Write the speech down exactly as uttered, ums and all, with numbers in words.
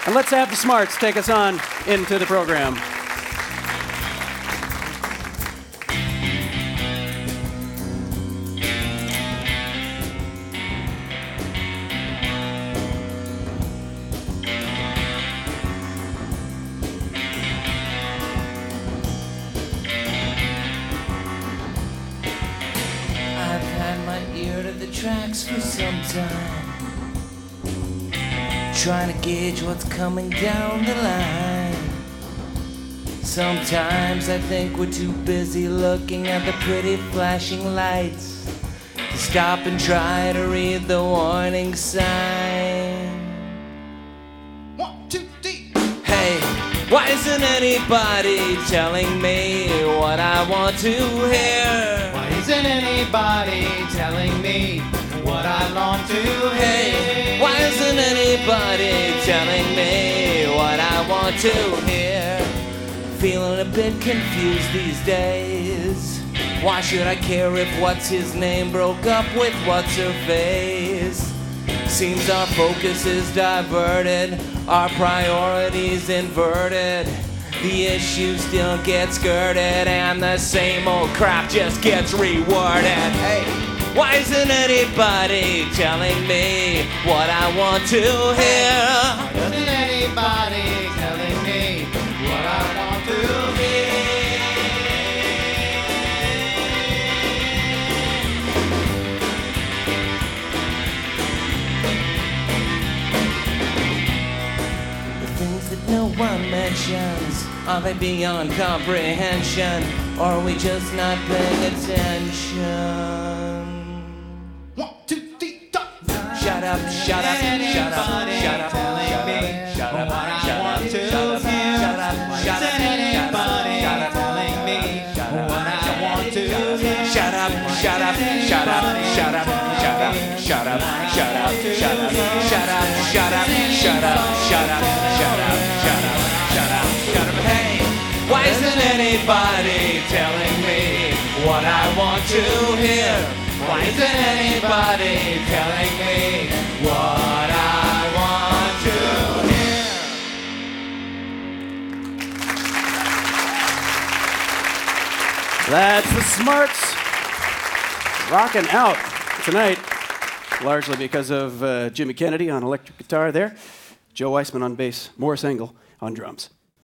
And let's have the Smarts take us on into the program. I've had my ear to the tracks for some time, trying to gauge what's coming down the line. Sometimes I think we're too busy looking at the pretty flashing lights to stop and try to read the warning sign. One, two, three. Hey, why isn't anybody telling me what I want to hear? Why isn't anybody telling me what I long to Hey, hear? why isn't anybody telling me what I want to hear? Feeling a bit confused these days. Why should I care if what's his name broke up with what's her face? Seems our focus is diverted, our priorities inverted. The issue still gets skirted and the same old crap just gets reworded. Hey, why isn't anybody telling me what I want to hear? Why isn't anybody telling me what I want to hear? The things that no one mentions, are they beyond comprehension? Or are we just not paying attention? One, two, three, stop. Shut up, shut up, shut up, shut up, Telling shut me up, shut up, what I shut want up, to shut up, hear. shut up, Why shut isn't up, anybody shut up, telling me shut up, what I shut up, want to hear? Shut up, shut up, shut up, shut up, shut up, shut up, shut up, shut up, shut up, shut up, shut up, shut up, shut up, shut up, shut up, shut up. Hey, why isn't anybody telling me what I want to hear? Why isn't anybody telling me what I want to hear? That's the Smarts rocking out tonight, largely because of uh, Jimmy Kennedy on electric guitar there, Joe Weissman on bass, Morris Engel on drums.